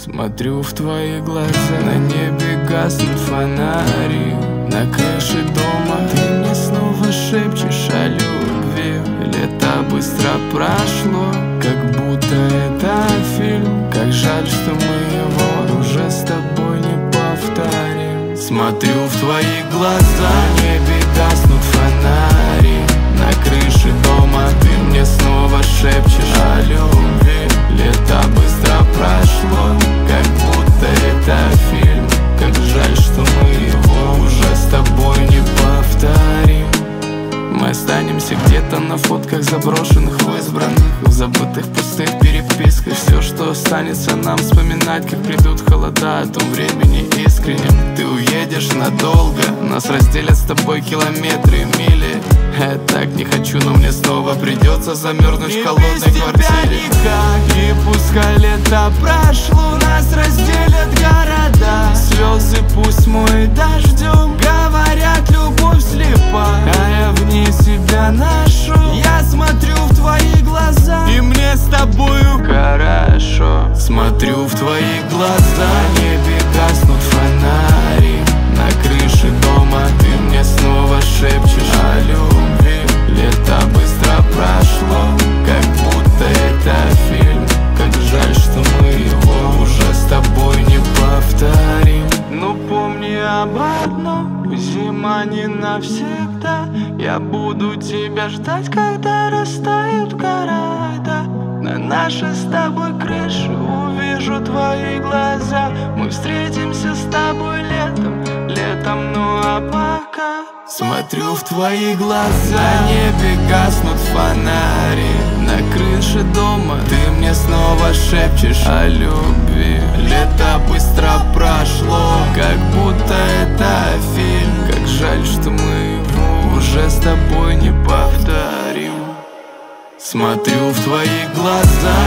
Смотрю в твои глаза, на небе гаснут фонари. На крыше дома ты мне снова шепчешь о любви. Лето быстро прошло, как будто это фильм. Как жаль, что мы его уже с тобой не повторим. Смотрю в твои глаза, на небе гаснут фонари. На крыше дома ты мне снова шепчешь о любви. Лето быстро прошло, как будто это фильм. Как жаль, что мы его уже с тобой не повторим. Мы останемся где-то на фотках заброшенных, в избранных, в забытых пустых переписках. Все, что останется нам вспоминать, как придут холода, о том времени искреннем. Ты уедешь надолго, нас разделят с тобой километры и мили. Я так не хочу, но мне снова придется замерзнуть в холодной квартире. Никак, и пускай лето прошло, нас разделят города. Слезы пусть мой дождем, говорят, любовь слепа. А я вне себя ношу, я смотрю в твои глаза, и мне с тобою хорошо. Смотрю в твои глаза, на небе гаснут фонари. На крыше дома ты мне снова шепчешь о любви. Лето быстро прошло, как будто это фильм. Как жаль, что мы его уже с тобой не повторим. Но помни об одном, зима не навсегда. Я буду тебя ждать, когда растают города. На нашей с тобой крыше увижу твои глаза. Мы встретимся с тобой летом, ну а пока смотрю в твои глаза, на небе гаснут фонари. На крыше дома ты мне снова шепчешь о любви. Лето быстро прошло, как будто это фильм. Как жаль, что мы его уже с тобой не повторим. Смотрю в твои глаза,